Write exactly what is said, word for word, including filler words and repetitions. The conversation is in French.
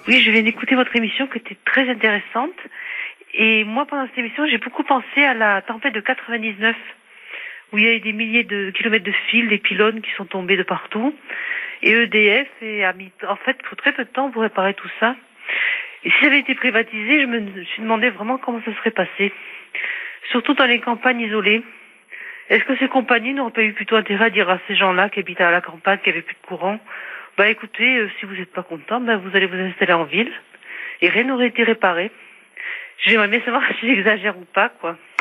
Oui, je viens d'écouter votre émission qui était très intéressante. Et moi, pendant cette émission, j'ai beaucoup pensé à la tempête de quatre-vingt-dix-neuf, où il y a eu des milliers de kilomètres de fils, des pylônes qui sont tombés de partout. Et E D F a mis, en fait, pour très peu de temps pour réparer tout ça. Et si ça avait été privatisé, je me suis demandé vraiment comment ça serait passé. Surtout dans les campagnes isolées. Est-ce que ces compagnies n'auraient pas eu plutôt intérêt à dire à ces gens-là qui habitaient à la campagne, qui avaient plus de courant, bah écoutez, euh, si vous n'êtes pas content, bah vous allez vous installer en ville et rien n'aurait été réparé. J'aimerais bien savoir si j'exagère ou pas, quoi.